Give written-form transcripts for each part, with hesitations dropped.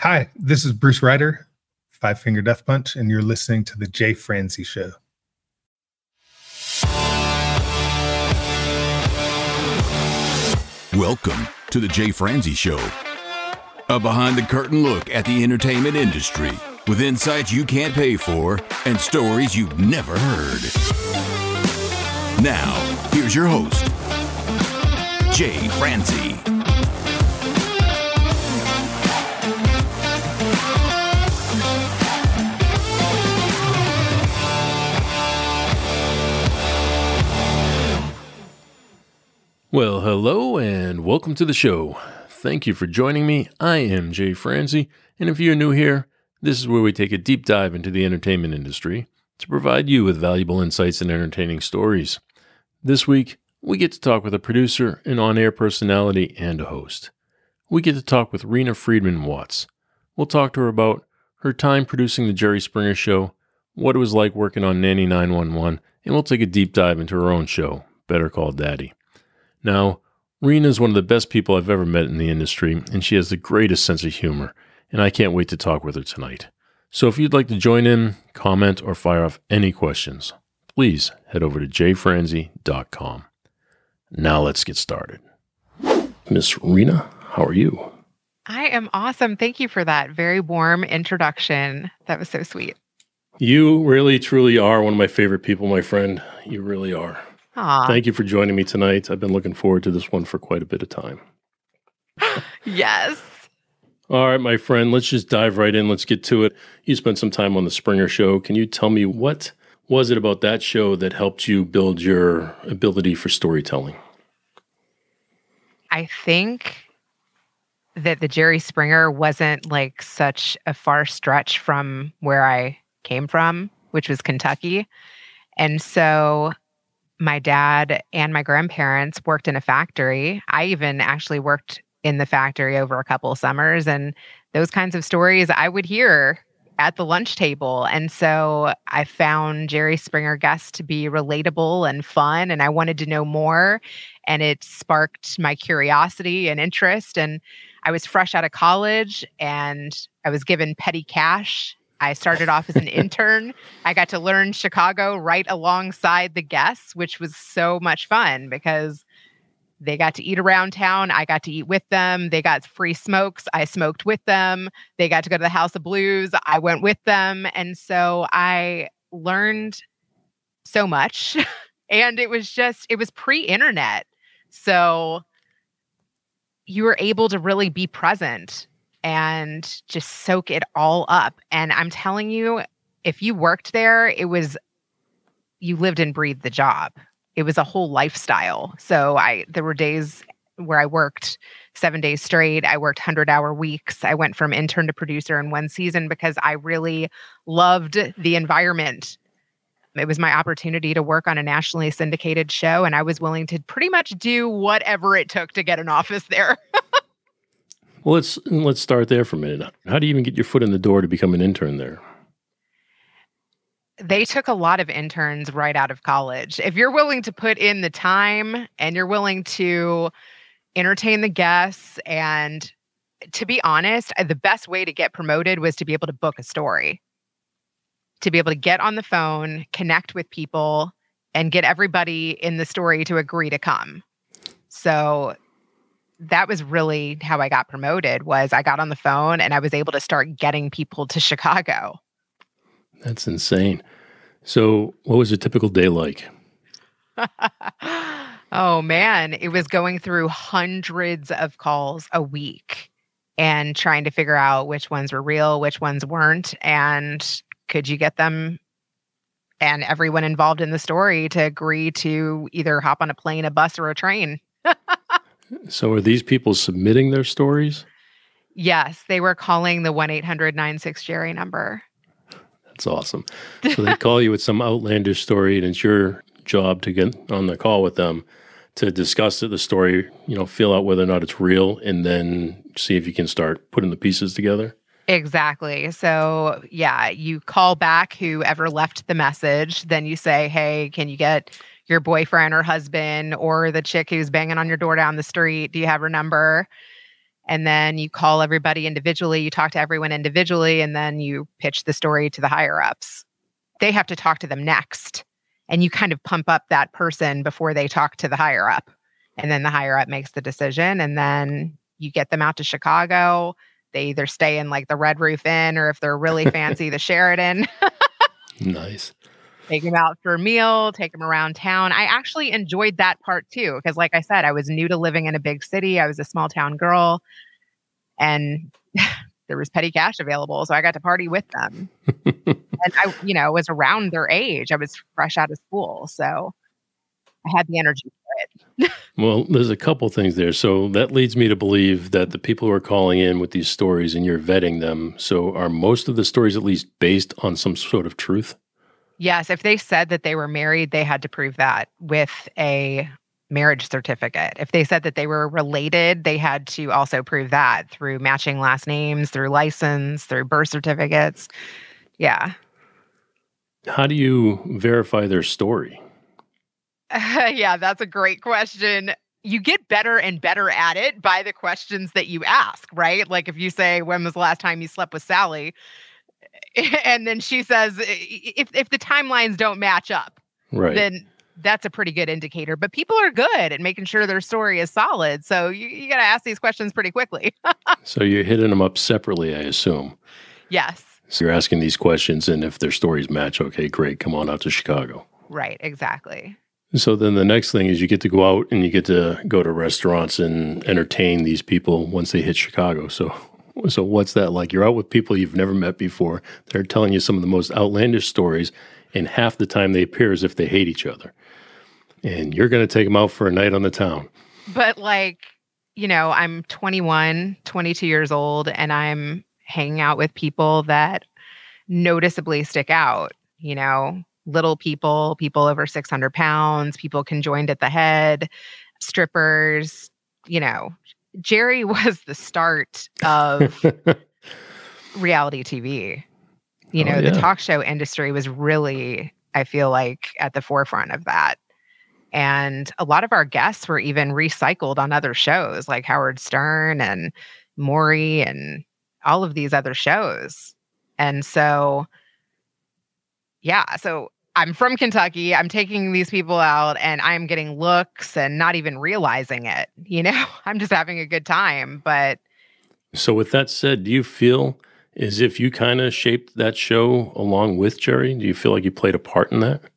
Hi, this is Bruce Ryder, Five Finger Death Punch, and you're listening to The Jay Franzi Show. Welcome to The Jay Franzi Show, a behind-the-curtain look at the entertainment industry with insights you can't pay for and stories you've never heard. Now, here's your host, Jay Franzi. Well, hello and welcome to the show. Thank you for joining me. I am Jay Franzi, and if you're new here, this is where we take a deep dive into the entertainment industry to provide you with valuable insights and entertaining stories. This week, we get to talk with a producer, an on-air personality, and a host. We get to talk with Rena Friedman Watts. We'll talk to her about her time producing the Jerry Springer Show, what it was like working on Nanny 911, and we'll take a deep dive into her own show, Better Call Daddy. Now, Rena is one of the best people I've ever met in the industry, and she has the greatest sense of humor, and I can't wait to talk with her tonight. So if you'd like to join in, comment, or fire off any questions, please head over to jfranzi.com. Now let's get started. Miss Rena, how are you? I am awesome. Thank you for that very warm introduction. That was so sweet. You really, truly are one of my favorite people, my friend. You really are. Aww. Thank you for joining me tonight. I've been looking forward to this one for quite a bit of time. Yes. All right, my friend, let's just dive right in. Let's get to it. You spent some time on the Springer Show. Can you tell me what was it about that show that helped you build your ability for storytelling? I think that the Jerry Springer wasn't like such a far stretch from where I came from, which was Kentucky. And so my dad and my grandparents worked in a factory. I even actually worked in the factory over a couple of summers, and those kinds of stories I would hear at the lunch table. And so I found Jerry Springer guests to be relatable and fun, and I wanted to know more, and it sparked my curiosity and interest. And I was fresh out of college, and I was given petty cash. I started off as an intern. I got to learn Chicago right alongside the guests, which was so much fun because they got to eat around town. I got to eat with them. They got free smokes. I smoked with them. They got to go to the House of Blues. I went with them. And so I learned so much. And it was pre-internet. So you were able to really be present and just soak it all up. And I'm telling you, if you worked there, you lived and breathed the job. It was a whole lifestyle. So there were days where I worked 7 days straight. I worked 100-hour weeks. I went from intern to producer in one season because I really loved the environment. It was my opportunity to work on a nationally syndicated show, and I was willing to pretty much do whatever it took to get an office there. Well, let's start there for a minute. How do you even get your foot in the door to become an intern there? They took a lot of interns right out of college. If you're willing to put in the time and you're willing to entertain the guests, and to be honest, the best way to get promoted was to be able to book a story, to be able to get on the phone, connect with people, and get everybody in the story to agree to come. So that was really how I got promoted. Was I got on the phone and I was able to start getting people to Chicago. That's insane. So what was a typical day like? Oh, man. It was going through hundreds of calls a week and trying to figure out which ones were real, which ones weren't, and could you get them and everyone involved in the story to agree to either hop on a plane, a bus, or a train. So are these people submitting their stories? Yes, they were calling the 1-800-96-JERRY number. That's awesome. So they call you with some outlandish story, and it's your job to get on the call with them to discuss the story, feel out whether or not it's real, and then see if you can start putting the pieces together. Exactly. So, yeah, you call back whoever left the message. Then you say, hey, can you get your boyfriend or husband or the chick who's banging on your door down the street? Do you have her number? And then you call everybody individually, you talk to everyone individually, and then you pitch the story to the higher ups. They have to talk to them next. And you kind of pump up that person before they talk to the higher up. And then the higher up makes the decision. And then you get them out to Chicago. They either stay in like the Red Roof Inn, or if they're really fancy, the Sheraton. Nice. Take them out for a meal, take them around town. I actually enjoyed that part too, because like I said, I was new to living in a big city. I was a small town girl, and there was petty cash available. So I got to party with them. And I, was around their age. I was fresh out of school. So I had the energy for it. Well, there's a couple things there. So that leads me to believe that the people who are calling in with these stories and you're vetting them. So are most of the stories at least based on some sort of truth? Yes, if they said that they were married, they had to prove that with a marriage certificate. If they said that they were related, they had to also prove that through matching last names, through license, through birth certificates. Yeah. How do you verify their story? Yeah, that's a great question. You get better and better at it by the questions that you ask, right? Like if you say, when was the last time you slept with Sally? And then she says, if the timelines don't match up, right, then that's a pretty good indicator. But people are good at making sure their story is solid. So you got to ask these questions pretty quickly. So you're hitting them up separately, I assume. Yes. So you're asking these questions, and if their stories match, okay, great, come on out to Chicago. Right, exactly. So then the next thing is you get to go out and you get to go to restaurants and entertain these people once they hit Chicago. So what's that like? You're out with people you've never met before. They're telling you some of the most outlandish stories, and half the time they appear as if they hate each other. And you're going to take them out for a night on the town. But I'm 21, 22 years old, and I'm hanging out with people that noticeably stick out, little people over 600 pounds, people conjoined at the head, strippers, Jerry was the start of reality TV. The talk show industry was really, I feel like, at the forefront of that. And a lot of our guests were even recycled on other shows like Howard Stern and Maury and all of these other shows. And so, so I'm from Kentucky. I'm taking these people out and I'm getting looks and not even realizing it. I'm just having a good time. But so with that said, do you feel as if you kind of shaped that show along with Jerry? Do you feel like you played a part in that?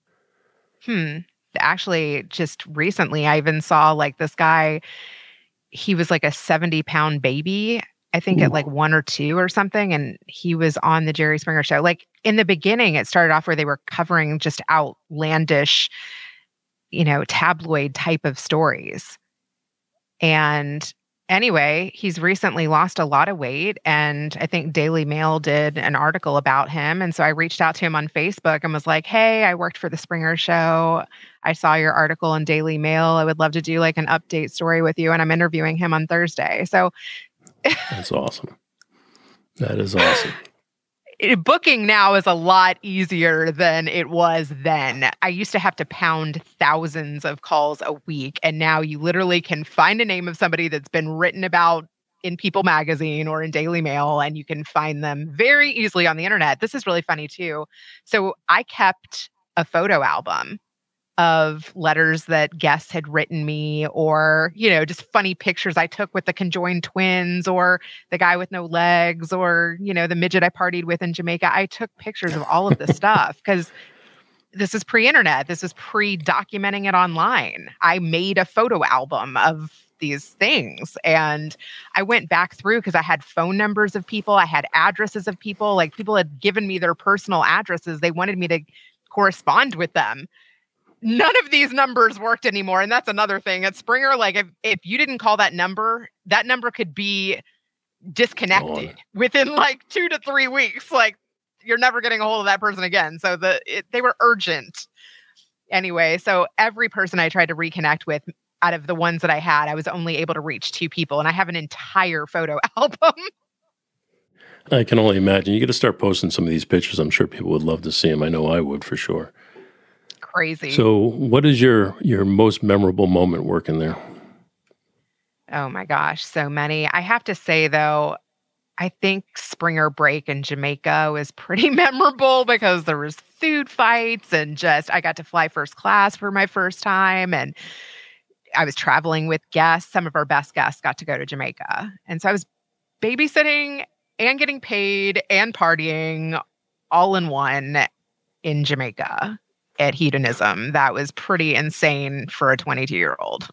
Actually, just recently, I even saw like this guy, he was like a 70-pound baby, I think. Ooh. At like 1 or 2 or something. And he was on the Jerry Springer Show. Like in the beginning, it started off where they were covering just outlandish, tabloid type of stories. And anyway, he's recently lost a lot of weight. And I think Daily Mail did an article about him. And so I reached out to him on Facebook and was like, hey, I worked for the Springer Show. I saw your article in Daily Mail. I would love to do like an update story with you. And I'm interviewing him on Thursday. So that's awesome. That is awesome. Booking now is a lot easier than it was then. I used to have to pound thousands of calls a week. And now you literally can find a name of somebody that's been written about in People Magazine or in Daily Mail, and you can find them very easily on the internet. This is really funny too. So I kept a photo album of letters that guests had written me, or, just funny pictures I took with the conjoined twins, or the guy with no legs, or, the midget I partied with in Jamaica. I took pictures of all of this stuff because this is pre-internet. This is pre-documenting it online. I made a photo album of these things, and I went back through because I had phone numbers of people. I had addresses of people. Like, people had given me their personal addresses. They wanted me to correspond with them. None of these numbers worked anymore. And that's another thing at Springer. Like if you didn't call that number could be disconnected within like 2 to 3 weeks. Like, you're never getting a hold of that person again. So they were urgent. Anyway, so every person I tried to reconnect with, out of the ones that I had, I was only able to reach 2 people. And I have an entire photo album. I can only imagine. You got to start posting some of these pictures. I'm sure people would love to see them. I know I would, for sure. Crazy. So what is your most memorable moment working there? Oh my gosh, so many. I have to say though, I think Springer break in Jamaica was pretty memorable because there was food fights and just I got to fly first class for my first time and I was traveling with guests. Some of our best guests got to go to Jamaica. And so I was babysitting and getting paid and partying all in one in Jamaica at Hedonism. That was pretty insane for a 22-year-old.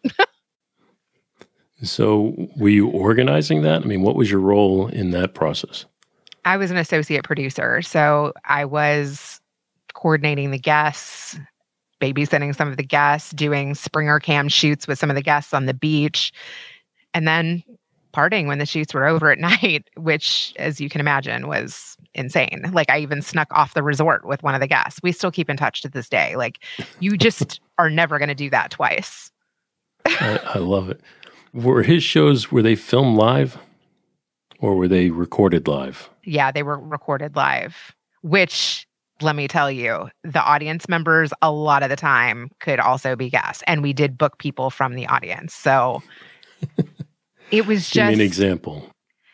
So were you organizing that? I mean, what was your role in that process? I was an associate producer. So I was coordinating the guests, babysitting some of the guests, doing Springer cam shoots with some of the guests on the beach, and then partying when the shoots were over at night, which, as you can imagine, was insane. Like I even snuck off the resort with one of the guests. We still keep in touch to this day. Like you just are never going to do that twice. I love it. Were his shows, were they filmed live or were they recorded live? Yeah, they were recorded live, which, let me tell you, the audience members a lot of the time could also be guests. And we did book people from the audience. So it was just... Give me an example.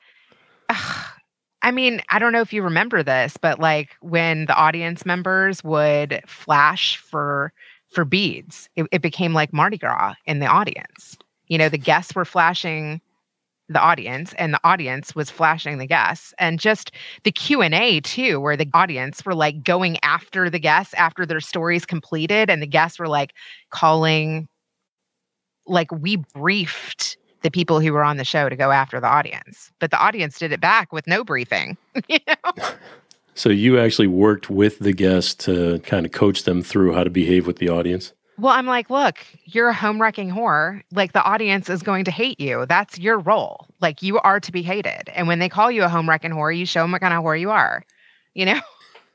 I mean, I don't know if you remember this, but like when the audience members would flash for beads, it became like Mardi Gras in the audience. You know, the guests were flashing the audience and the audience was flashing the guests, and just the Q&A too, where the audience were like going after the guests after their stories completed. And the guests were like calling, like we briefed the people who were on the show to go after the audience, but the audience did it back with no briefing. You know? So you actually worked with the guests to kind of coach them through how to behave with the audience? Well, I'm like, look, you're a home-wrecking whore. Like, the audience is going to hate you. That's your role. Like, you are to be hated. And when they call you a home-wrecking whore, you show them what kind of whore you are. You know?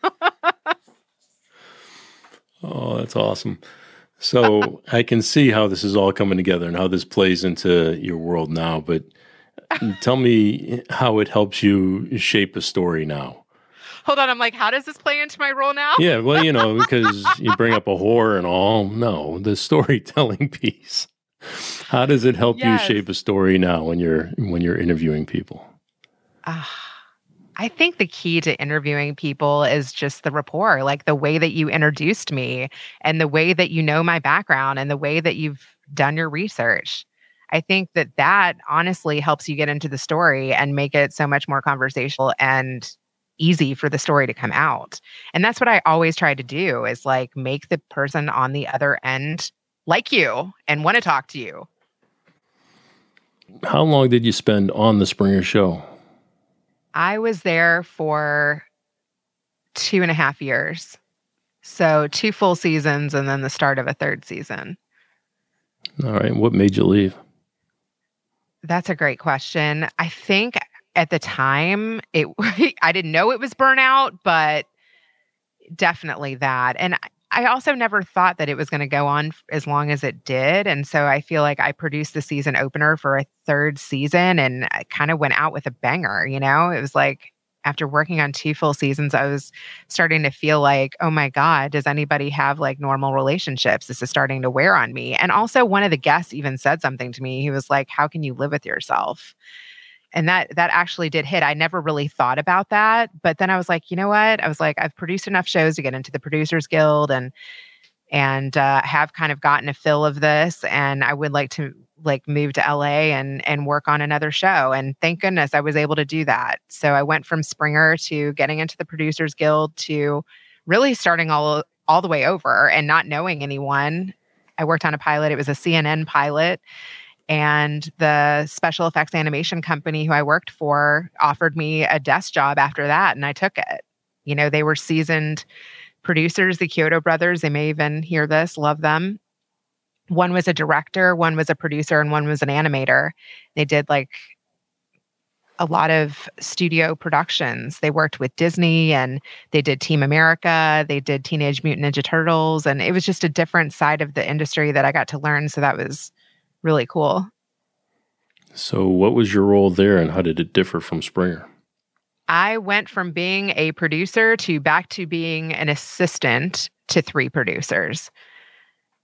Oh, that's awesome. So I can see how this is all coming together and how this plays into your world now. But tell me how it helps you shape a story now. Hold on, I'm like, how does this play into my role now? Yeah, well, you know, because you bring up a whore and all. No, the storytelling piece. How does it help you shape a story now when you're interviewing people? I think the key to interviewing people is just the rapport, like the way that you introduced me and the way that you know my background and the way that you've done your research. I think that honestly helps you get into the story and make it so much more conversational and easy for the story to come out. And that's what I always try to do, is like make the person on the other end like you and want to talk to you. How long did you spend on the Springer show? I was there for 2.5 years. So 2 full seasons and then the start of a 3rd season. All right. What made you leave? That's a great question. I think at the time, I didn't know it was burnout, but definitely that. And I also never thought that it was going to go on as long as it did. And so I feel like I produced the season opener for a 3rd season and I kind of went out with a banger, you know? It was like after working on 2 full seasons, I was starting to feel like, oh my God, does anybody have like normal relationships? This is starting to wear on me. And also one of the guests even said something to me. He was like, how can you live with yourself? And that actually did hit. I never really thought about that. But then I was like, you know what? I was like, I've produced enough shows to get into the Producers Guild and have kind of gotten a fill of this. And I would like to like move to LA and work on another show. And thank goodness I was able to do that. So I went from Springer to getting into the Producers Guild to really starting all the way over and not knowing anyone. I worked on a pilot. It was a CNN pilot. And the special effects animation company who I worked for offered me a desk job after that, and I took it. You know, they were seasoned producers, the Kyoto brothers. They may even hear this, love them. One was a director, one was a producer, and one was an animator. They did like a lot of studio productions. They worked with Disney and they did Team America. They did Teenage Mutant Ninja Turtles. And it was just a different side of the industry that I got to learn. So that was really cool. So what was your role there and how did it differ from Springer? I went from being a producer to back to being an assistant to 3 producers.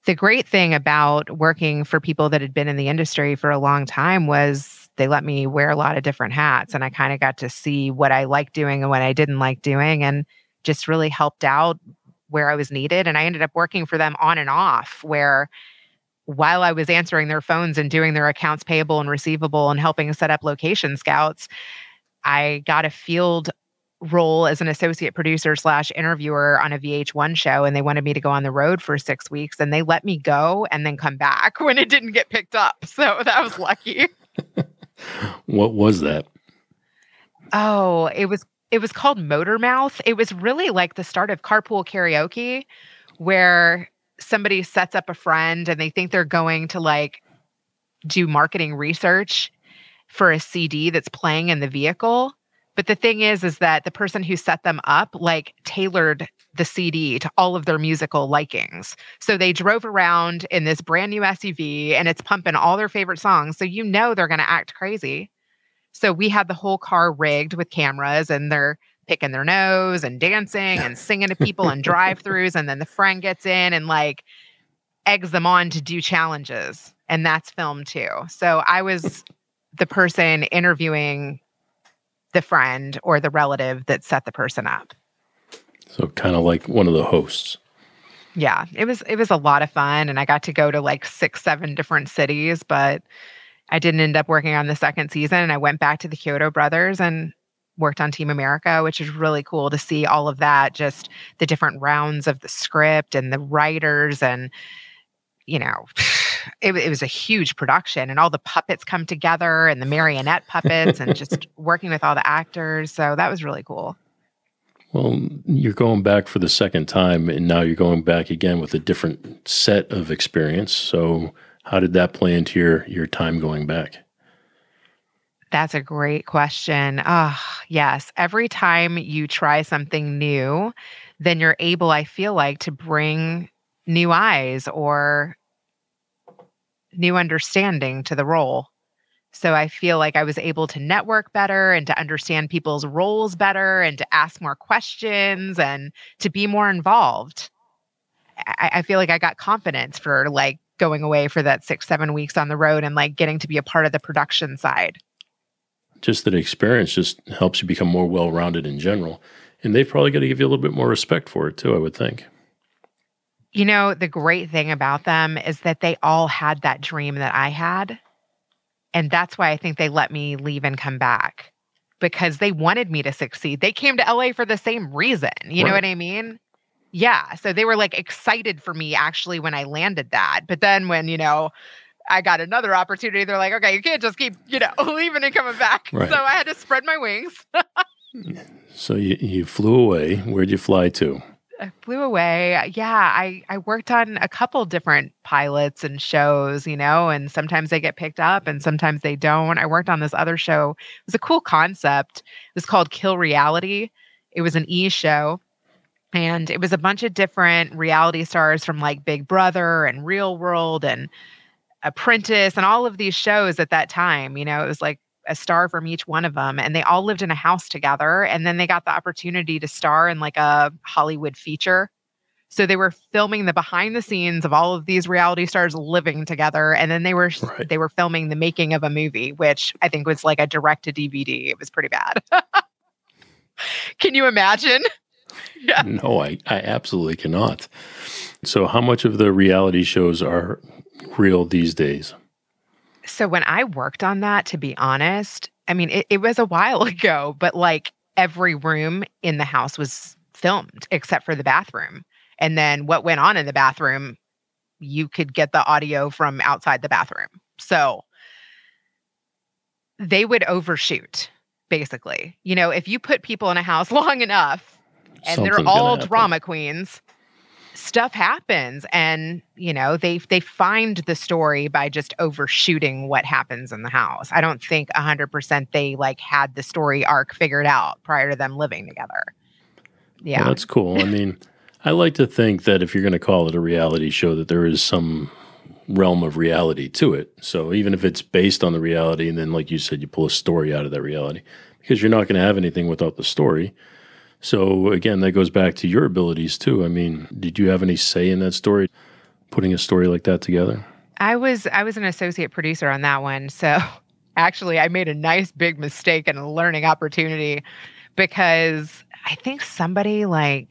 The great thing about working for people that had been in the industry for a long time was they let me wear a lot of different hats, and I kind of got to see what I liked doing and what I didn't like doing, and just really helped out where I was needed. And I ended up working for them on and off, where while I was answering their phones and doing their accounts payable and receivable and helping set up location scouts, I got a field role as an associate producer / interviewer on a VH1 show, and they wanted me to go on the road for 6 weeks, and they let me go and then come back when it didn't get picked up. So that was lucky. What was that? Oh, it was called Motor Mouth. It was really like the start of carpool karaoke, where somebody sets up a friend and they think they're going to like do marketing research for a CD that's playing in the vehicle. But the thing is that the person who set them up like tailored the CD to all of their musical likings. So they drove around in this brand new SUV and it's pumping all their favorite songs. So you know they're going to act crazy. So we had the whole car rigged with cameras, and they're picking their nose and dancing and singing to people in drive-thrus. And then the friend gets in and like eggs them on to do challenges. And that's filmed too. So I was the person interviewing the friend or the relative that set the person up. So kind of like one of the hosts. Yeah, it was a lot of fun, and I got to go to like 6-7 different cities, but I didn't end up working on the second season, and I went back to the Kyoto Brothers and worked on Team America, which is really cool to see all of that, just the different rounds of the script and the writers, and you know, it was a huge production, and all the puppets come together and the marionette puppets and just working with all the actors. So that was really cool. Well, you're going back for the second time, and now you're going back again with a different set of experience. So how did that play into your time going back? That's a great question. Yes. Every time you try something new, then you're able, I feel like, to bring new eyes or new understanding to the role. So I feel like I was able to network better and to understand people's roles better and to ask more questions and to be more involved. I feel like I got confidence for like going away for that 6-7 weeks on the road and like getting to be a part of the production side. Just that experience just helps you become more well-rounded in general. And they've probably got to give you a little bit more respect for it too, I would think. You know, the great thing about them is that they all had that dream that I had. And that's why I think they let me leave and come back, because they wanted me to succeed. They came to LA for the same reason. You know what I mean? Yeah. So they were like excited for me actually when I landed that. But then when, you know, I got another opportunity, they're like, okay, you can't just keep, you know, leaving and coming back. Right. So I had to spread my wings. So you flew away. Where'd you fly to? I flew away. Yeah, I worked on a couple different pilots and shows, you know, and sometimes they get picked up and sometimes they don't. I worked on this other show. It was a cool concept. It was called Kill Reality. It was an E! show. And it was a bunch of different reality stars from like Big Brother and Real World and Apprentice and all of these shows at that time. You know, it was like a star from each one of them, and they all lived in a house together. And then they got the opportunity to star in like a Hollywood feature. So they were filming the behind the scenes of all of these reality stars living together. And then they were filming the making of a movie, which I think was like a direct to DVD. It was pretty bad. Can you imagine? Yeah. No, I absolutely cannot. So how much of the reality shows are real these days? So when I worked on that, to be honest, I mean, it was a while ago, but like every room in the house was filmed except for the bathroom. And then what went on in the bathroom, you could get the audio from outside the bathroom. So they would overshoot, basically. You know, if you put people in a house long enough and they're all drama queens, stuff happens. And, you know, they find the story by just overshooting what happens in the house. I don't think 100% they like had the story arc figured out prior to them living together. Yeah. Well, that's cool. I mean, I like to think that if you're going to call it a reality show, that there is some realm of reality to it. So even if it's based on the reality, and then, like you said, you pull a story out of that reality, because you're not going to have anything without the story. So again, that goes back to your abilities too. I mean, did you have any say in that story? putting a story like that together? I was an associate producer on that one. So actually, I made a nice big mistake and a learning opportunity because I think somebody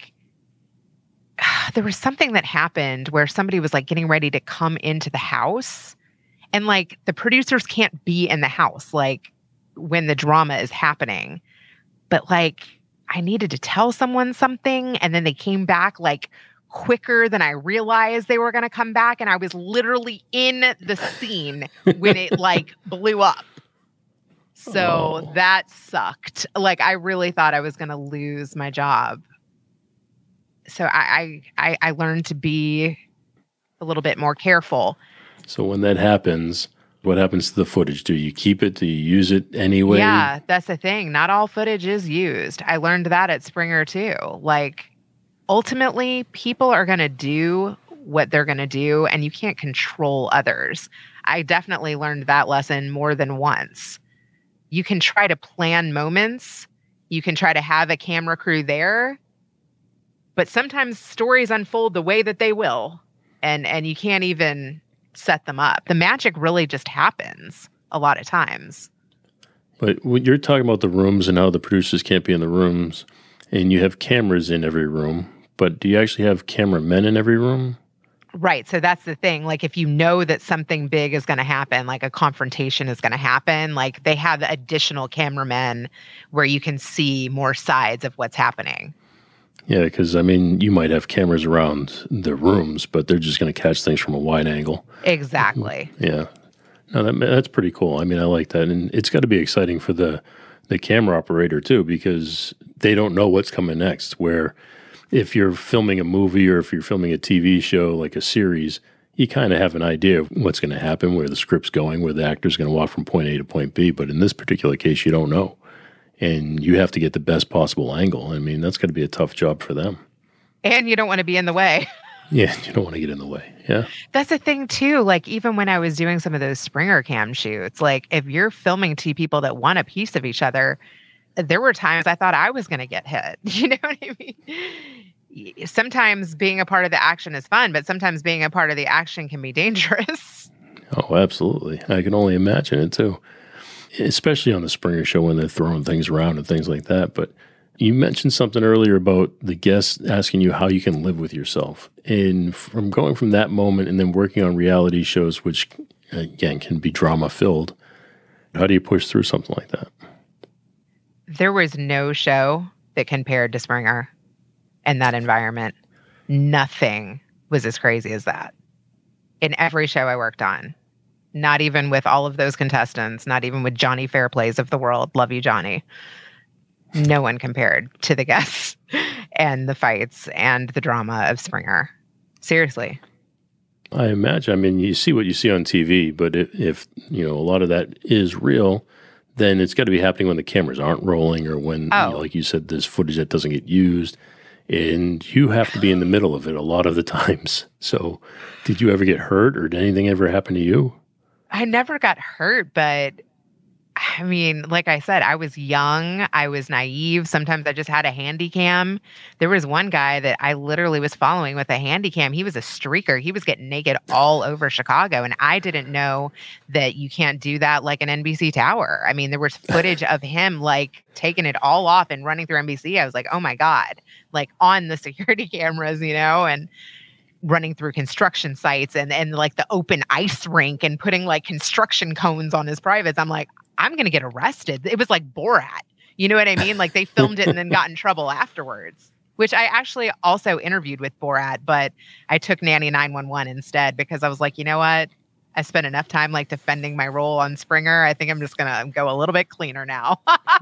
there was something that happened where somebody was like getting ready to come into the house, and like the producers can't be in the house like when the drama is happening. But like I needed to tell someone something, and then they came back like quicker than I realized they were going to come back, and I was literally in the scene when it like blew up. So that sucked. Like I really thought I was going to lose my job. So I learned to be a little bit more careful. So when that happens, what happens to the footage? Do you keep it? Do you use it anyway? Yeah, that's the thing. Not all footage is used. I learned that at Springer too. Like ultimately, people are going to do what they're going to do, and you can't control others. I definitely learned that lesson more than once. You can try to plan moments. You can try to have a camera crew there. But sometimes stories unfold the way that they will, and you can't even set them up. The magic really just happens a lot of times. But when you're talking about the rooms and how the producers can't be in the rooms, and you have cameras in every room, but do you actually have cameramen in every room? Right. So that's the thing. Like if you know that something big is going to happen, like a confrontation is going to happen, like they have additional cameramen where you can see more sides of what's happening. Yeah, because, I mean, you might have cameras around the rooms, but they're just going to catch things from a wide angle. Exactly. Yeah. No, that's pretty cool. I mean, I like that. And it's got to be exciting for the camera operator, too, because they don't know what's coming next. Where if you're filming a movie or if you're filming a TV show, like a series, you kind of have an idea of what's going to happen, where the script's going, where the actor's going to walk from point A to point B. But in this particular case, you don't know. And you have to get the best possible angle. I mean, that's going to be a tough job for them. And you don't want to be in the way. Yeah, you don't want to get in the way. Yeah. That's the thing, too. Like, even when I was doing some of those Springer Cam shoots, like, if you're filming two people that want a piece of each other, there were times I thought I was going to get hit. You know what I mean? Sometimes being a part of the action is fun, but sometimes being a part of the action can be dangerous. Oh, absolutely. I can only imagine it, too. Especially on the Springer Show when they're throwing things around and things like that. But you mentioned something earlier about the guests asking you how you can live with yourself. And from going from that moment and then working on reality shows, which, again, can be drama-filled, how do you push through something like that? There was no show that compared to Springer in that environment. Nothing was as crazy as that. In every show I worked on. Not even with all of those contestants, not even with Johnny Fairplays of the world. Love you, Johnny. No one compared to the guests and the fights and the drama of Springer. Seriously. I imagine. I mean, you see what you see on TV, but if you know, a lot of that is real, then it's got to be happening when the cameras aren't rolling or when, like you said, there's footage that doesn't get used. And you have to be in the middle of it a lot of the times. So did you ever get hurt or did anything ever happen to you? I never got hurt, but I mean, like I said, I was young. I was naive. Sometimes I just had a handy cam. There was one guy that I literally was following with a handy cam. He was a streaker. He was getting naked all over Chicago. And I didn't know that you can't do that like an NBC tower. I mean, there was footage of him like taking it all off and running through NBC. I was like, oh my God, like on the security cameras, you know, and running through construction sites and like the open ice rink and putting like construction cones on his privates. I'm like, I'm going to get arrested. It was like Borat. You know what I mean? Like they filmed it and then got in trouble afterwards, which I actually also interviewed with Borat, but I took Nanny 911 instead because I was like, you know what? I spent enough time like defending my role on Springer. I think I'm just going to go a little bit cleaner now.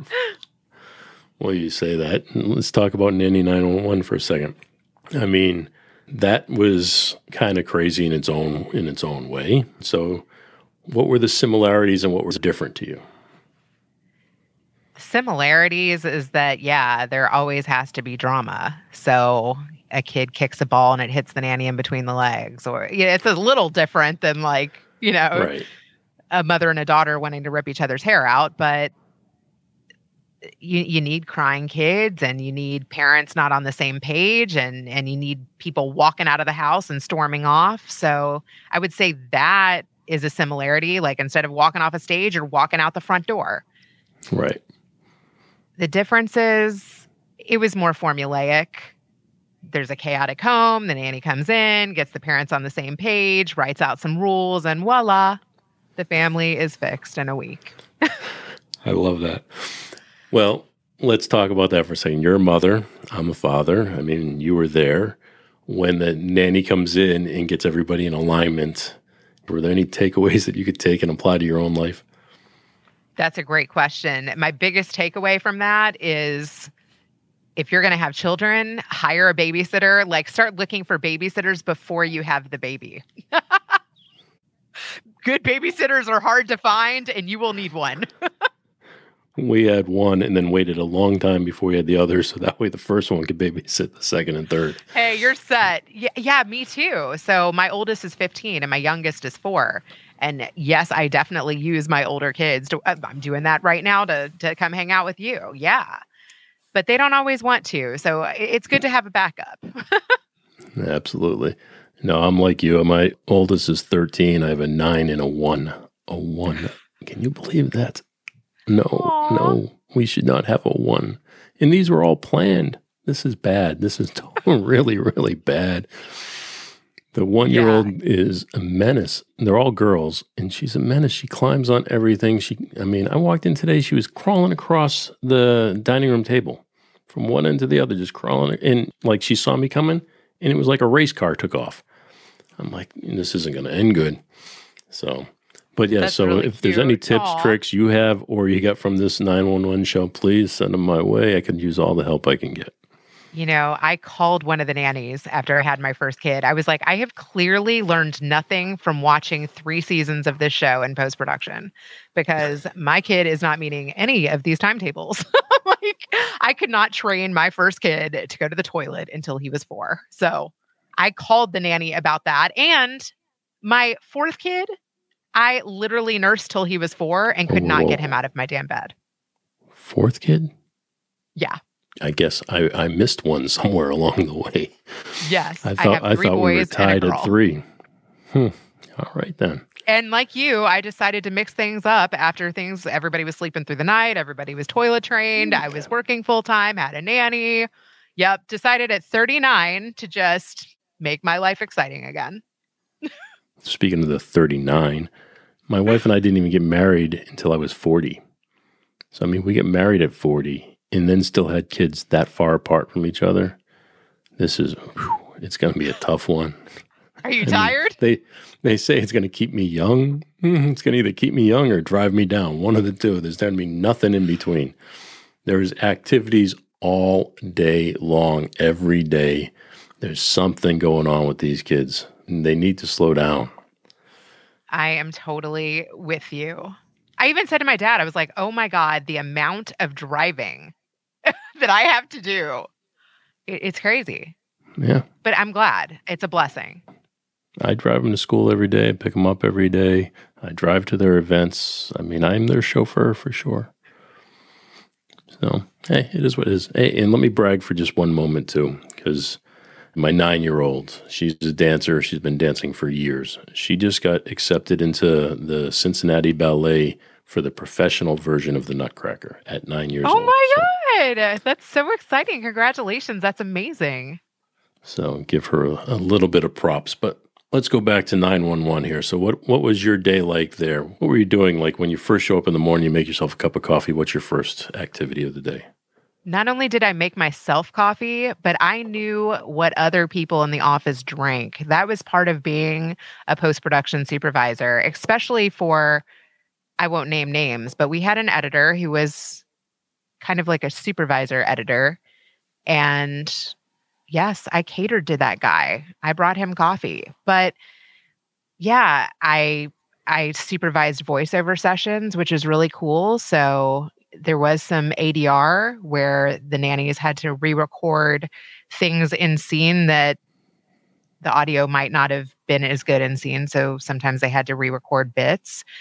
Well, you say that. Let's talk about Nanny 911 for a second. I mean, that was kind of crazy in its own way. So what were the similarities and what was different to you? Similarities is that, yeah, there always has to be drama. So a kid kicks a ball and it hits the nanny in between the legs, or it's a little different than like, you know, right, a mother and a daughter wanting to rip each other's hair out. But you need crying kids, and you need parents not on the same page, and you need people walking out of the house and storming off. So I would say that is a similarity. Like, instead of walking off a stage, you're walking out the front door. Right. The difference is it was more formulaic. There's a chaotic home. The nanny comes in, gets the parents on the same page, writes out some rules, and voila, the family is fixed in a week. I love that. Well, let's talk about that for a second. You're a mother. I'm a father. I mean, you were there when the nanny comes in and gets everybody in alignment. Were there any takeaways that you could take and apply to your own life? That's a great question. My biggest takeaway from that is, if you're going to have children, hire a babysitter. Like, start looking for babysitters before you have the baby. Good babysitters are hard to find, and you will need one. We had one and then waited a long time before we had the other, so that way the first one could babysit the second and third. Hey, you're set. Yeah, me too. So my oldest is 15 and my youngest is 4. And yes, I definitely use my older kids. I'm doing that right now to come hang out with you. Yeah. But they don't always want to. So it's good to have a backup. Absolutely. No, I'm like you. My oldest is 13. I have a 9 and a 1. A 1. Can you believe that? No, we should not have a 1. And these were all planned. This is bad. This is really, really bad. The 1-year-old is a menace. They're all girls, and she's a menace. She climbs on everything. I walked in today, she was crawling across the dining room table from one end to the other, just crawling. And like, she saw me coming, and it was like a race car took off. I'm like, this isn't going to end good. So... But yeah, That's so really if there's any cute. tips, Aw. tricks you have, or you got from this 911 show, please send them my way. I could use all the help I can get. You know, I called one of the nannies after I had my first kid. I was like, I have clearly learned nothing from watching 3 seasons of this show in post-production, because my kid is not meeting any of these timetables. Like, I could not train my first kid to go to the toilet until he was 4. So I called the nanny about that. And my 4th kid, I literally nursed till he was 4 and could not get him out of my damn bed. 4th kid? Yeah. I guess I missed one somewhere along the way. Yes. I have 3 thought we were boys and a tied girl. at 3. All right then. And like you, I decided to mix things up after everybody was sleeping through the night. Everybody was toilet trained. I was working full time, had a nanny. Yep. Decided at 39 to just make my life exciting again. Speaking of the 39, my wife and I didn't even get married until I was 40. So, I mean, we get married at 40 and then still had kids that far apart from each other. It's going to be a tough one. Are you tired? They say it's going to keep me young. It's going to either keep me young or drive me down. One of the two. There's going to be nothing in between. There's activities all day long, every day. There's something going on with these kids. They need to slow down. I am totally with you. I even said to my dad, I was like, oh my God, the amount of driving that I have to do. It's crazy. Yeah. But I'm glad. It's a blessing. I drive them to school every day, pick them up every day. I drive to their events. I mean, I'm their chauffeur for sure. So, hey, it is what it is. Hey, and let me brag for just one moment too, because my 9-year-old, she's a dancer. She's been dancing for years. She just got accepted into the Cincinnati Ballet for the professional version of the Nutcracker at 9 years old. Oh my God. That's so exciting. Congratulations. That's amazing. So give her a little bit of props. But let's go back to 911 here. So what was your day like there? What were you doing? Like when you first show up in the morning, you make yourself a cup of coffee. What's your first activity of the day? Not only did I make myself coffee, but I knew what other people in the office drank. That was part of being a post-production supervisor, especially for, I won't name names, but we had an editor who was kind of like a supervisor editor. And yes, I catered to that guy. I brought him coffee. But yeah, I supervised voiceover sessions, which is really cool. So there was some ADR where the nannies had to re-record things in scene that the audio might not have been as good in scene. So sometimes they had to re-record bits.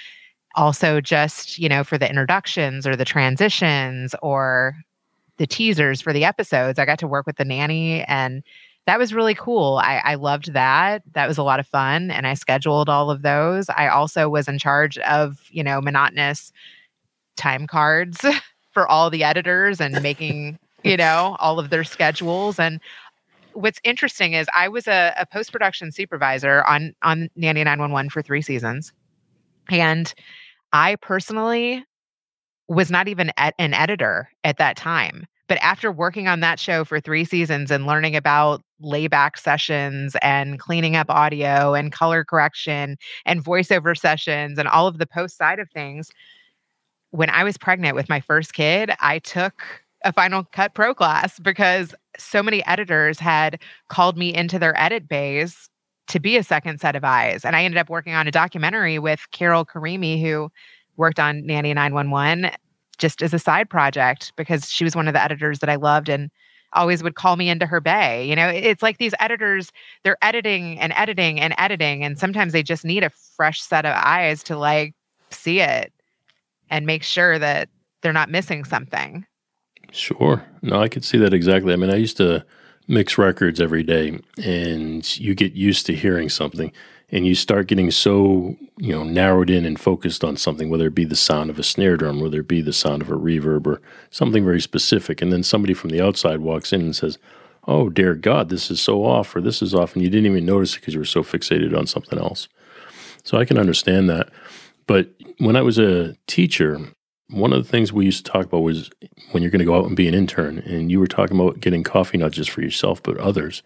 also just, for the introductions or the transitions or the teasers for the episodes, I got to work with the nanny, and that was really cool. I loved that. That was a lot of fun, and I scheduled all of those. I also was in charge of, monotonous time cards for all the editors and making, all of their schedules. And what's interesting is I was a post-production supervisor on Nanny 911 for 3 seasons. And I personally was not even an editor at that time. But after working on that show for 3 seasons and learning about layback sessions and cleaning up audio and color correction and voiceover sessions and all of the post side of things, when I was pregnant with my first kid, I took a Final Cut Pro class because so many editors had called me into their edit bays to be a second set of eyes. And I ended up working on a documentary with Carol Karimi, who worked on Nanny 911 just as a side project because she was one of the editors that I loved and always would call me into her bay. It's like these editors, they're editing and editing and editing, and sometimes they just need a fresh set of eyes to see it and make sure that they're not missing something. Sure. No, I could see that exactly. I mean, I used to mix records every day, and you get used to hearing something, and you start getting so, narrowed in and focused on something, whether it be the sound of a snare drum, whether it be the sound of a reverb or something very specific. And then somebody from the outside walks in and says, oh, dear God, this is so off, or this is off, and you didn't even notice it because you were so fixated on something else. So I can understand that. But when I was a teacher, one of the things we used to talk about was when you're going to go out and be an intern, and you were talking about getting coffee, not just for yourself, but others.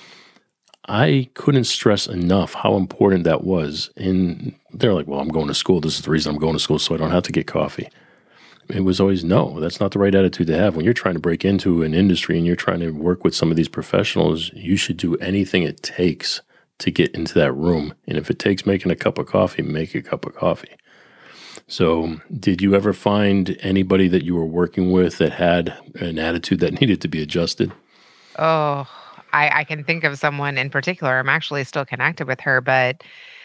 I couldn't stress enough how important that was. And they're like, well, I'm going to school. This is the reason I'm going to school, so I don't have to get coffee. It was always, no, that's not the right attitude to have. When you're trying to break into an industry and you're trying to work with some of these professionals, you should do anything it takes to get into that room. And if it takes making a cup of coffee, make a cup of coffee. So did you ever find anybody that you were working with that had an attitude that needed to be adjusted? Oh, I can think of someone in particular. I'm actually still connected with her, but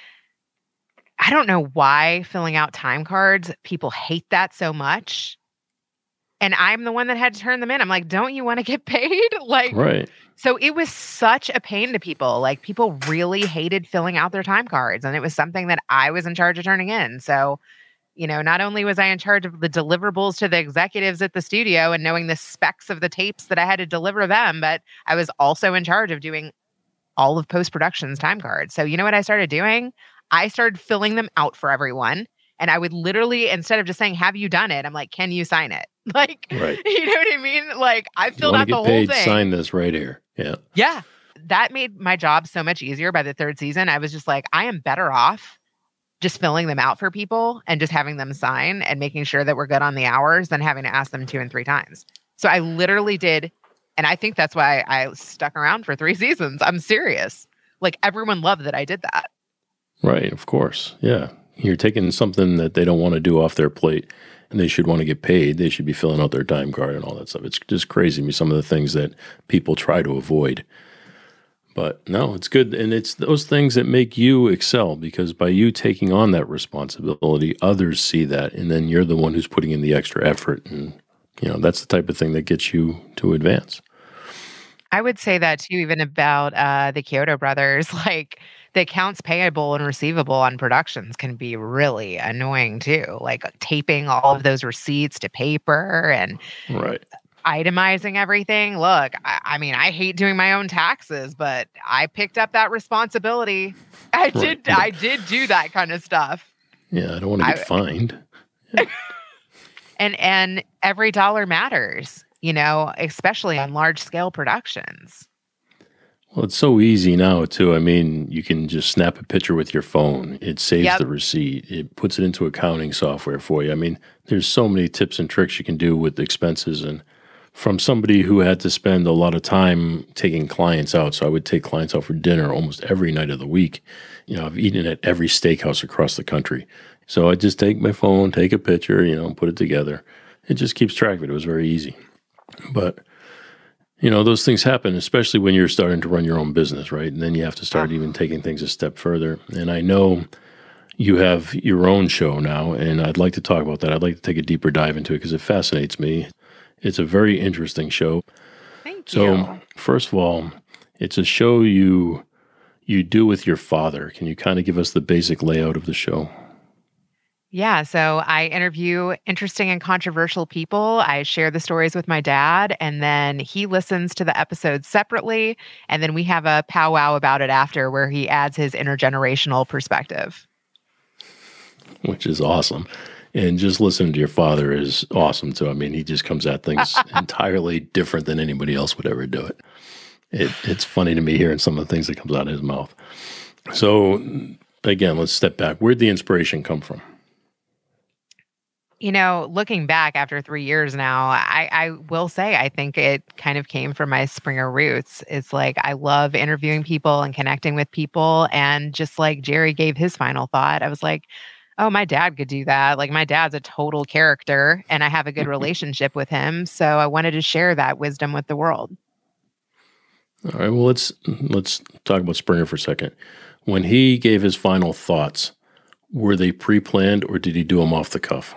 I don't know why filling out time cards, people hate that so much. And I'm the one that had to turn them in. I'm like, don't you want to get paid? Right. So it was such a pain to people. People really hated filling out their time cards. And it was something that I was in charge of turning in. So not only was I in charge of the deliverables to the executives at the studio and knowing the specs of the tapes that I had to deliver them, but I was also in charge of doing all of post-production's time cards. So you know what I started doing? I started filling them out for everyone. And I would literally, instead of just saying, have you done it? I'm like, can you sign it? Right. You know what I mean? I filled out the whole paid, thing. Sign this right here. Yeah. Yeah. That made my job so much easier by the 3rd season. I was just like, I am better off just filling them out for people and just having them sign and making sure that we're good on the hours than having to ask them 2 and 3 times. So I literally did. And I think that's why I stuck around for 3 seasons. I'm serious. Everyone loved that I did that. Right. Of course. Yeah. You're taking something that they don't want to do off their plate and they should want to get paid. They should be filling out their time card and all that stuff. It's just crazy to me, some of the things that people try to avoid. But no, it's good. And it's those things that make you excel, because by you taking on that responsibility, others see that. And then you're the one who's putting in the extra effort. And, that's the type of thing that gets you to advance. I would say that too, even about the Kyoto brothers, the accounts payable and receivable on productions can be really annoying too. Taping all of those receipts to paper and right. Itemizing everything. Look, I mean, I hate doing my own taxes, but I picked up that responsibility. I did do that kind of stuff. Yeah, I don't want to get fined. Yeah. And every dollar matters, especially on large scale productions. Well, it's so easy now too. I mean, you can just snap a picture with your phone. It saves the receipt. It puts it into accounting software for you. I mean, there's so many tips and tricks you can do with expenses. And from somebody who had to spend a lot of time taking clients out, so I would take clients out for dinner almost every night of the week. I've eaten at every steakhouse across the country. So I just take my phone, take a picture, put it together. It just keeps track of it. It was very easy. But those things happen, especially when you're starting to run your own business, right? And then you have to start even taking things a step further. And I know, You have your own show now, and I'd like to talk about that. I'd like to take a deeper dive into it because it fascinates me. It's a very interesting show. Thank So, you. first of all, it's a show you do with your father. Can you kind of give us the basic layout of the show? Yeah, so I interview interesting and controversial people. I share the stories with my dad, and then he listens to the episodes separately. And then we have a powwow about it after where he adds his intergenerational perspective. Which is awesome. And just listening to your father is awesome too. I mean, he just comes at things entirely different than anybody else would ever do it. It's funny to me hearing some of the things that comes out of his mouth. So again, let's step back. Where'd the inspiration come from? You know, looking back after 3 years now, I will say I think it kind of came from my Springer roots. It's like I love interviewing people and connecting with people. And just like Jerry gave his final thought, I was like, oh, my dad could do that. Like my dad's a total character and I have a good relationship with him. So I wanted to share that wisdom with the world. All right, well, let's talk about Springer for a second. When he gave his final thoughts, were they pre-planned or did he do them off the cuff?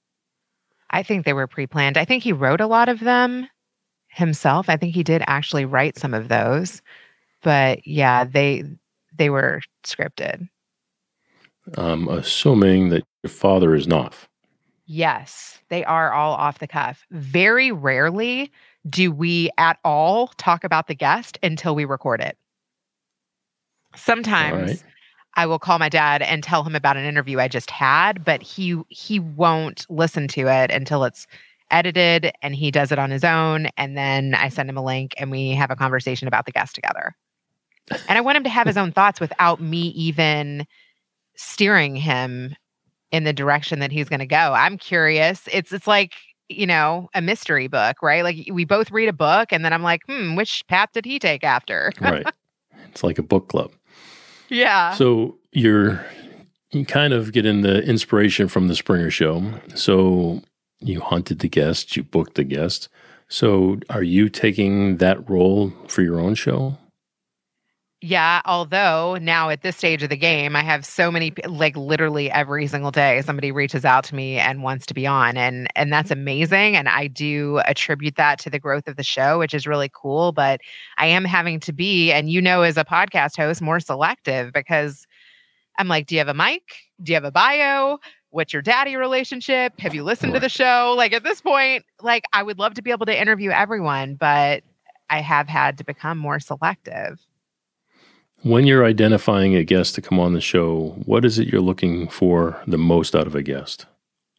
I think they were pre-planned. I think he wrote a lot of them himself. I think he did actually write some of those. But yeah, they were scripted. I'm assuming that your father is not. Yes, they are all off the cuff. Very rarely do we at all talk about the guest until we record it. Sometimes I will call my dad and tell him about an interview I just had, but he won't listen to it until it's edited and he does it on his own. And then I send him a link and we have a conversation about the guest together. And I want him to have his own thoughts without me even steering him in the direction that he's going to go. I'm curious. It's like, you know, a mystery book, right? Like we both read a book and then I'm like, which path did he take after? Right. It's like a book club. Yeah. So you kind of get in the inspiration from the Springer Show. So you hunted the guest, you booked the guest. So are you taking that role for your own show? Yeah, although now at this stage of the game, I have so many, like literally every single day, somebody reaches out to me and wants to be on, and that's amazing. And I do attribute that to the growth of the show, which is really cool. But I am having to be, and you know, as a podcast host, more selective because I'm like, do you have a mic? Do you have a bio? What's your daddy relationship? Have you listened to the show? Like at this point, like I would love to be able to interview everyone, but I have had to become more selective. When you're identifying a guest to come on the show, what is it you're looking for the most out of a guest?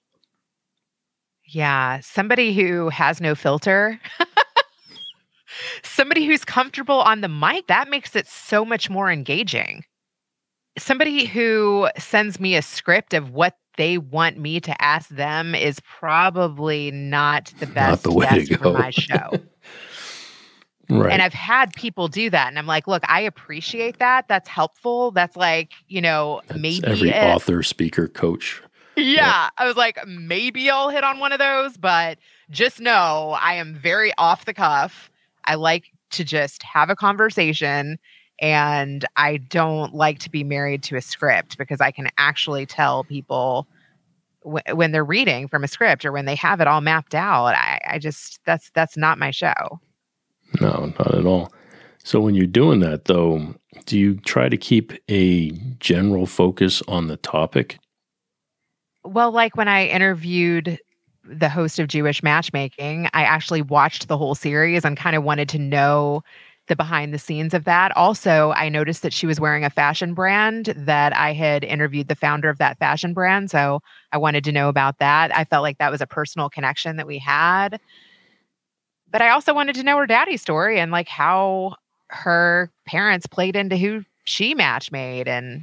Yeah, somebody who has no filter. Somebody who's comfortable on the mic. That makes it so much more engaging. Somebody who sends me a script of what they want me to ask them is probably not the best guest for my show. Right. And I've had people do that. And I'm like, look, I appreciate that. That's helpful. That's like, you know, That's maybe every author, speaker, coach. Yeah. I was like, maybe I'll hit on one of those, but just know I am very off the cuff. I like to just have a conversation and I don't like to be married to a script because I can actually tell people when they're reading from a script or when they have it all mapped out. I just, that's not my show. No, not at all. So when you're doing that, though, do you try to keep a general focus on the topic? Well, like when I interviewed the host of Jewish Matchmaking, I actually watched the whole series and kind of wanted to know the behind the scenes of that. Also, I noticed that she was wearing a fashion brand that I had interviewed the founder of that fashion brand. So I wanted to know about that. I felt like that was a personal connection that we had. But I also wanted to know her daddy's story and like how her parents played into who she match made. And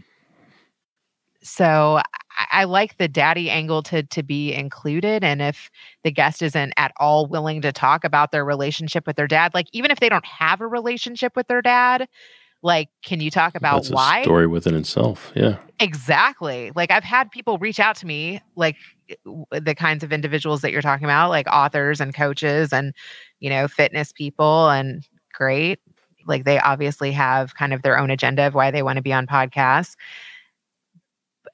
so I like the daddy angle to be included. And if the guest isn't at all willing to talk about their relationship with their dad, like even if they don't have a relationship with their dad, like, can you talk about That's why? a story within itself. Yeah. Exactly. Like I've had people reach out to me, like the kinds of individuals that you're talking about, like authors and coaches and, you know, fitness people, and great. Like they obviously have kind of their own agenda of why they want to be on podcasts.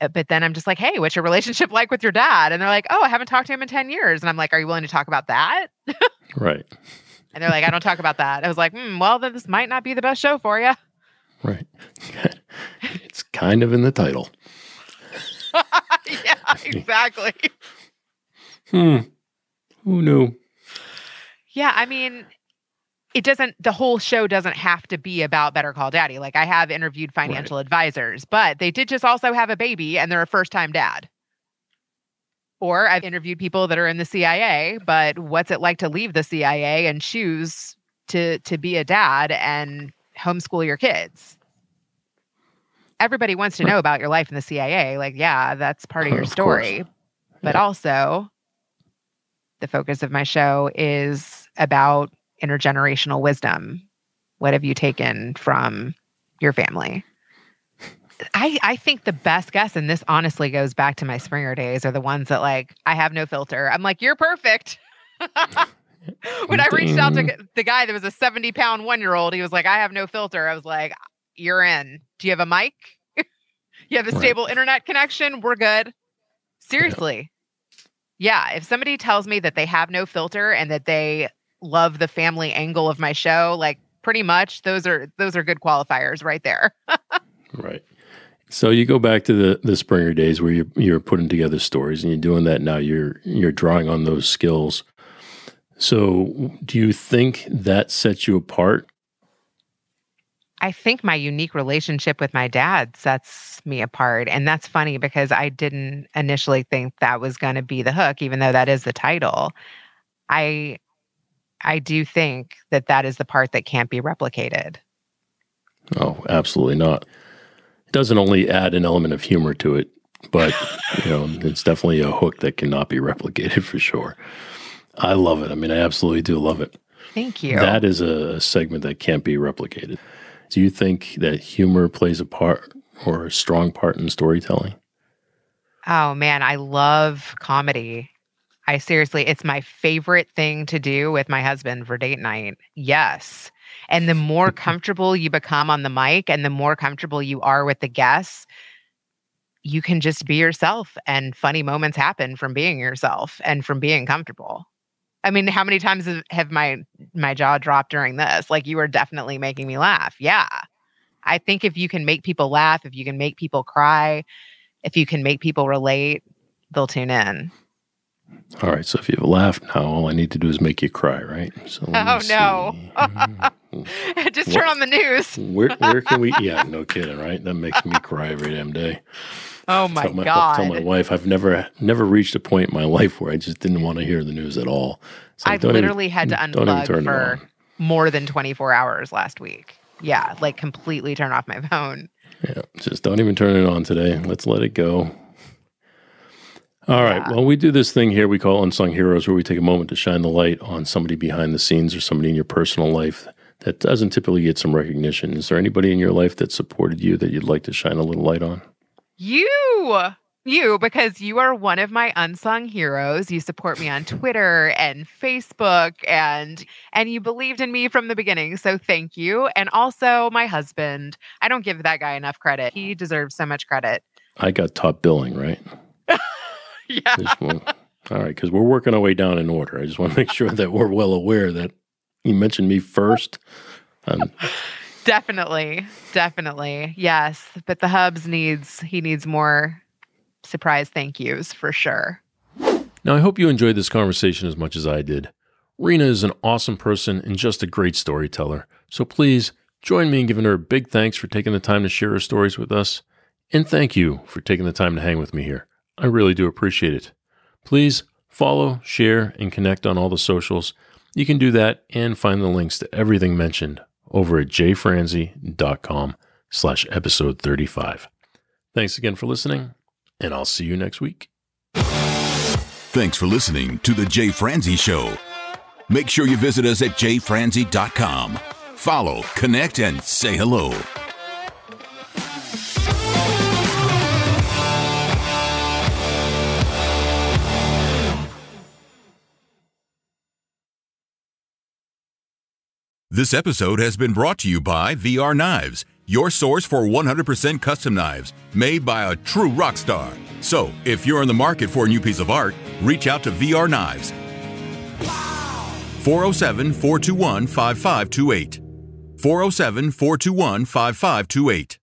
but then I'm just like, hey, what's your relationship like with your dad? And they're like, oh, I haven't talked to him in 10 years. And I'm like, are you willing to talk about that? Right. And they're like, I don't talk about that. I was like, well, then this might not be the best show for you. Right. It's kind of in the title. Yeah, exactly. Who knew? Yeah, I mean, the whole show doesn't have to be about Better Call Daddy. Like, I have interviewed financial advisors, but they did just also have a baby and they're a first-time dad. Or I've interviewed people that are in the CIA, but what's it like to leave the CIA and choose to be a dad and homeschool your kids? Everybody wants to know about your life in the CIA. Like, yeah, that's part of your story. But also, the focus of my show is about intergenerational wisdom. What have you taken from your family? I think the best guests, and this honestly goes back to my Springer days, are the ones that like, I have no filter. I'm like, you're perfect. When I reached out to the guy that was a 70-pound 1-year-old, he was like, I have no filter. I was like, you're in. Do you have a mic? You have a stable internet connection? We're good. Seriously. Yeah. If somebody tells me that they have no filter and that they love the family angle of my show, like pretty much those are good qualifiers right there. Right. So you go back to the Springer days where you're putting together stories, and you're doing that now. You're drawing on those skills. So do you think that sets you apart? I think my unique relationship with my dad sets me apart. And that's funny because I didn't initially think that was going to be the hook, even though that is the title. I do think that is the part that can't be replicated. Oh, absolutely not. It doesn't only add an element of humor to it, but it's definitely a hook that cannot be replicated for sure. I love it. I mean, I absolutely do love it. Thank you. That is a segment that can't be replicated. Do you think that humor plays a part or a strong part in storytelling? Oh man, I love comedy. It's my favorite thing to do with my husband for date night. Yes. And the more comfortable you become on the mic and the more comfortable you are with the guests, you can just be yourself, and funny moments happen from being yourself and from being comfortable. I mean, how many times have my jaw dropped during this? Like, you are definitely making me laugh. Yeah. I think if you can make people laugh, if you can make people cry, if you can make people relate, they'll tune in. All right. So if you have a laugh now, all I need to do is make you cry, right? So no. Just turn on the news. Where can we? Yeah, no kidding, right? That makes me cry every damn day. Oh my God. Tell my wife I've never reached a point in my life where I just didn't want to hear the news at all. I've literally had to unplug for more than 24 hours last week. Yeah, like completely turn off my phone. Yeah, just don't even turn it on today. Let's let it go. All right. Well, we do this thing here we call Unsung Heroes, where we take a moment to shine the light on somebody behind the scenes or somebody in your personal life that doesn't typically get some recognition. Is there anybody in your life that supported you that you'd like to shine a little light on? You, because you are one of my unsung heroes. You support me on Twitter and Facebook, and you believed in me from the beginning. So thank you. And also my husband. I don't give that guy enough credit. He deserves so much credit. I got top billing, right? Yeah. All right, because we're working our way down in order. I just want to make sure that we're well aware that you mentioned me first. Definitely. Yes. But the Hubs needs more surprise thank yous for sure. Now, I hope you enjoyed this conversation as much as I did. Rena is an awesome person and just a great storyteller. So please join me in giving her a big thanks for taking the time to share her stories with us. And thank you for taking the time to hang with me here. I really do appreciate it. Please follow, share, and connect on all the socials. You can do that and find the links to everything mentioned over at jfranzi.com/episode 35. Thanks again for listening, and I'll see you next week. Thanks for listening to The Jay Franzi Show. Make sure you visit us at jfranzi.com. Follow, connect, and say hello. This episode has been brought to you by VR Knives. your source for 100% custom knives made by a true rock star. So, if you're in the market for a new piece of art, reach out to VR Knives. 407-421-5528. 407-421-5528.